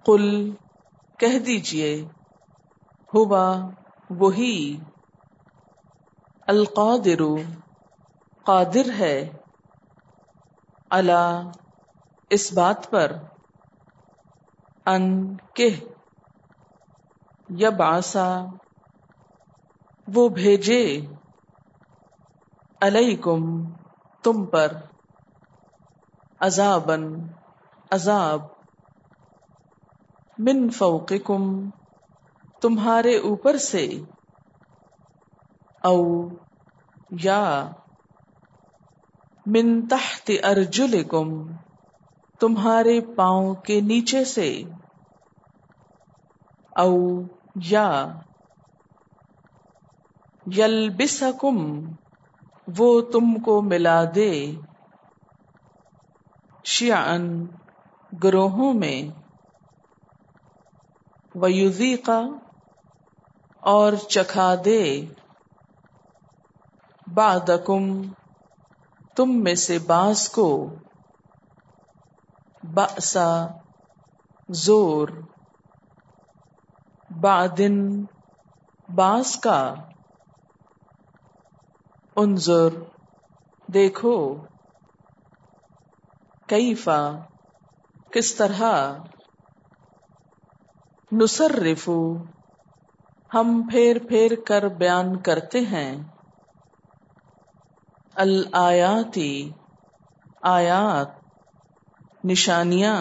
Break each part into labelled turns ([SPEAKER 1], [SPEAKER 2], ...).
[SPEAKER 1] قل کہہ دیجئے، ہوا وہی، القادر قادر ہے، علی اس بات پر، ان کہ یبعثا وہ بھیجے، علیکم تم پر، عذاباً عذاب، من فوقکم تمہارے اوپر سے، او یا من تحت ارجلکم تمہارے پاؤں کے نیچے سے، او یا یلبسکم وہ تم کو ملا دے، شیعاً گروہوں میں، ویذیق اور چکھا دے، بعدکم تم میں سے بعض کو، بأسا زور، بعدن بعض کا، انظر دیکھو، کیفا کس طرح، نصرف ہم پھیر پھیر کر بیان کرتے ہیں، الآیاتی آیات نشانیاں،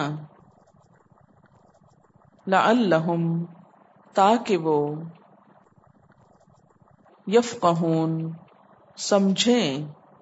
[SPEAKER 1] لعلہم تاکہ وہ، یفقہون سمجھیں،